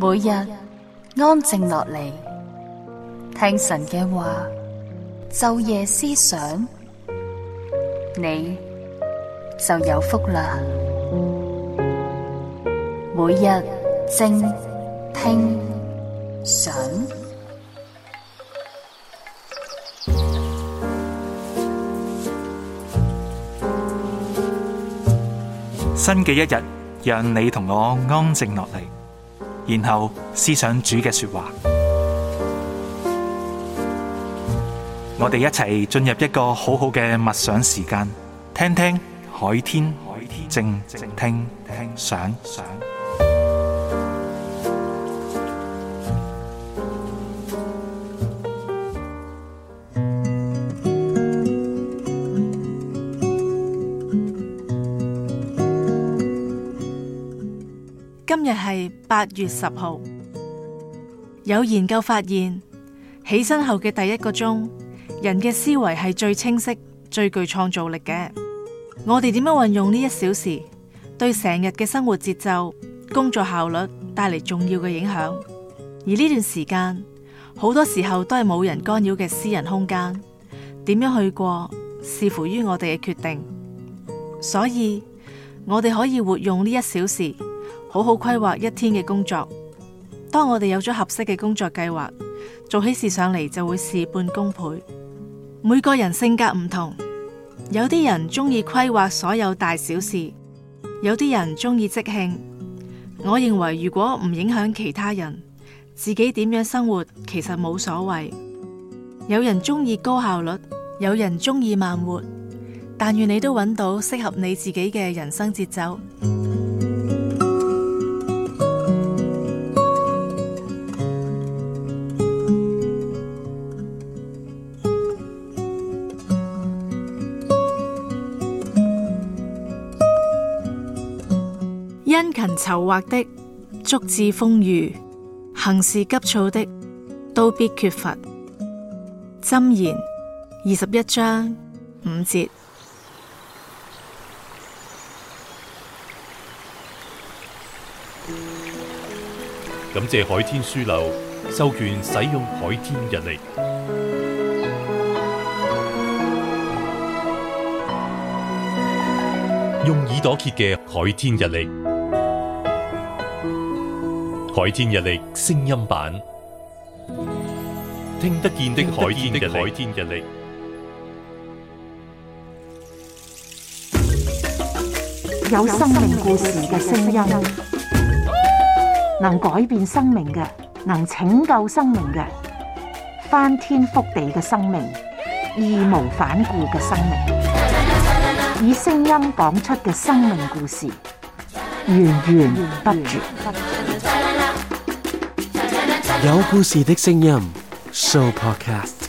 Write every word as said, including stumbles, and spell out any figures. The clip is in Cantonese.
每日安靜落嚟，聽神嘅話，晝夜思想，你就有福啦。每日靜聽想， 新嘅一日，讓你同我安靜落嚟，然後思想主嘅說話。我哋一齊進入一個好好嘅默想時間，聽聽海天靜聽想。 今日係八月十號。有研究發現，起身後嘅第一個鐘，人嘅思維係最清晰、最具創造力嘅。我哋點樣運用呢一小時，對成日嘅生活節奏、工作效率帶嚟重要嘅影響。而呢段時間，好多時候都係冇人干擾嘅私人空間，點樣去過，視乎於我哋嘅決定。所以，我哋可以活用呢一小時，好好規劃一天嘅工作。當我哋有咗合適嘅工作計劃，做起事上嚟就會事半功倍。每個人性格唔同，有啲人中意規劃所有大小事，有啲人中意即興。我認為如果唔影響其他人，自己點樣生活其實冇所謂。有人中意高效率，有人中意慢活，但願你都揾到適合你自己嘅人生節奏。殷勤籌劃的，足致豐裕；行事急躁的，都必缺乏。箴言二十一章五節。 感謝海天書樓授權使用海天日曆，用耳朵揭嘅海天日曆。海天日曆聲音版，聽得見的海天日曆。 有生命故事嘅聲音，能改變生命嘅，能拯救生命嘅，翻天覆地嘅生命，義無反顧嘅生命，以聲音講出嘅生命故事，源源不絕。 有故事的聲音 Show Podcast。